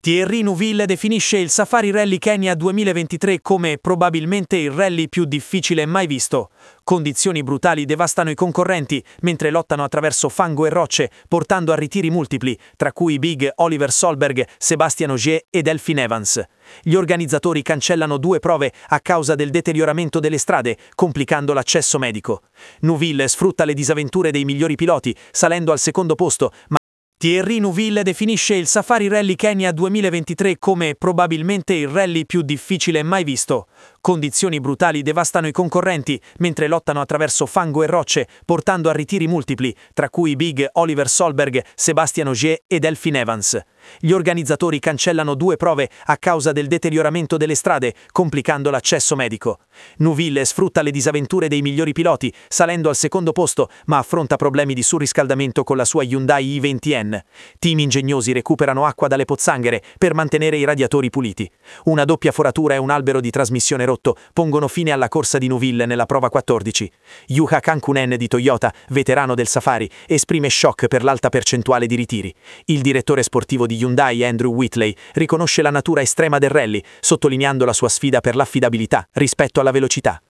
Thierry Neuville definisce il Safari Rally Kenya 2023 come probabilmente il rally più difficile mai visto. Condizioni brutali devastano i concorrenti, mentre lottano attraverso fango e rocce, portando a ritiri multipli, tra cui Big, Oliver Solberg, Sébastien Ogier e Delphine Evans. Gli organizzatori cancellano 2 prove a causa del deterioramento delle strade, complicando l'accesso medico. Neuville sfrutta le disavventure dei migliori piloti, salendo al secondo posto, ma Thierry Neuville definisce il Safari Rally Kenya 2023 come probabilmente il rally più difficile mai visto. Condizioni brutali devastano i concorrenti, mentre lottano attraverso fango e rocce, portando a ritiri multipli, tra cui Big, Oliver Solberg, Sébastien Ogier e Delphine Evans. Gli organizzatori cancellano 2 prove a causa del deterioramento delle strade, complicando l'accesso medico. Neuville sfrutta le disavventure dei migliori piloti, salendo al secondo posto, ma affronta problemi di surriscaldamento con la sua Hyundai i20N. Team ingegnosi recuperano acqua dalle pozzanghere per mantenere i radiatori puliti. Una doppia foratura e un albero di trasmissione rotto pongono fine alla corsa di Neuville nella prova 14. Yuha Kankunen di Toyota, veterano del Safari, esprime shock per l'alta percentuale di ritiri. Il direttore sportivo di Hyundai, Andrew Whitley, riconosce la natura estrema del rally, sottolineando la sua sfida per l'affidabilità rispetto alla velocità.